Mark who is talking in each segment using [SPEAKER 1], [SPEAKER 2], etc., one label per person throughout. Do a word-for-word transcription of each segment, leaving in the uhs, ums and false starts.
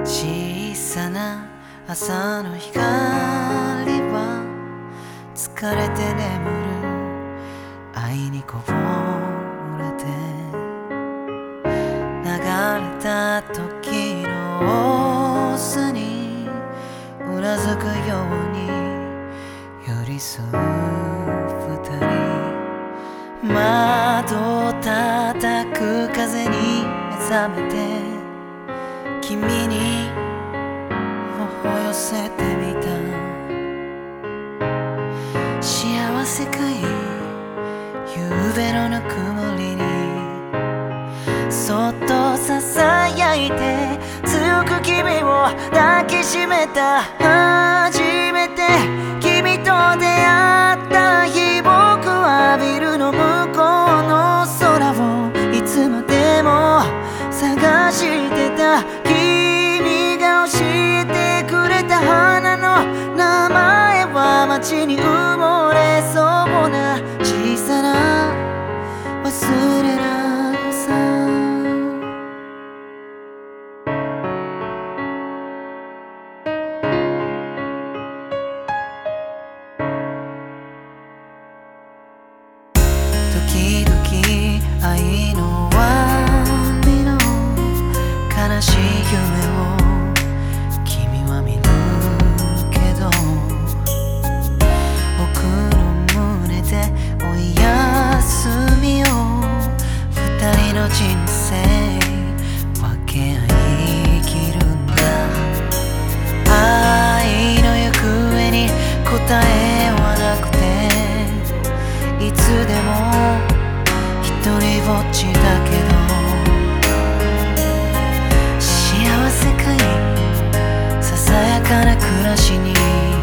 [SPEAKER 1] 小さな朝の光は疲れて眠る愛にこぼれて、流れた時のさにうなずくように寄り添う二人、窓を叩く風に目覚めて君に微笑寄せてみた。幸せかい夕べのぬくもりにそっとささやいて、強く君を抱きしめた。初めて君と出会った日、僕はビルの向こうの空をいつまでも探してた。君が教えてくれた花の名前は街に埋もれそうな小さな忘れなのさ。時々愛の終わりの悲しい夢を君は見るけど、僕の胸でお休みを二人の人生分け合い生きるんだ。愛の行方に答えはなくて、いつでも一人ぼっちだけど、幸せかいささやかな暮らしに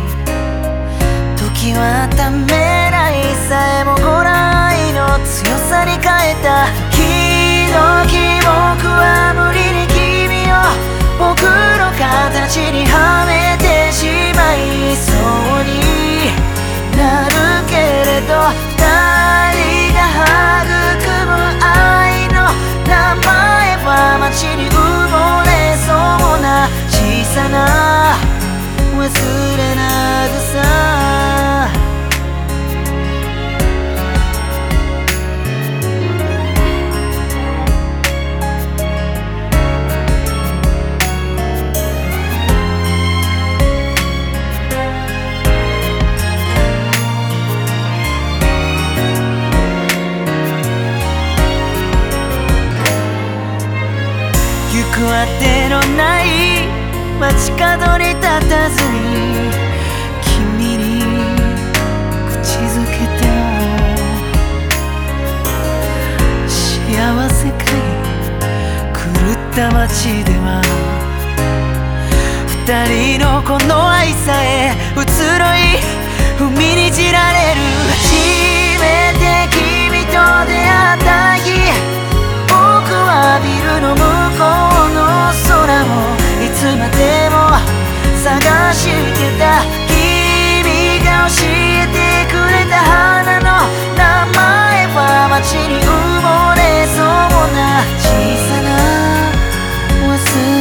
[SPEAKER 1] 時はためらいさえもこら愛の強さに変えた。時々僕は無理に君を僕の形にはめてしまいそうになるけれど、二人が育む愛の名前は街に埋もれそうな小さな忘れな草。行くあてのない街角に立たずに君に口づけても、幸せかい狂った街では二人のこの愛さえ移ろい踏みにじられる。初めて君と出会った日、僕はビルの向こうの空をいつまでも探してた。君が教えてくれた花の名前は街に埋もれそうな小さな忘れ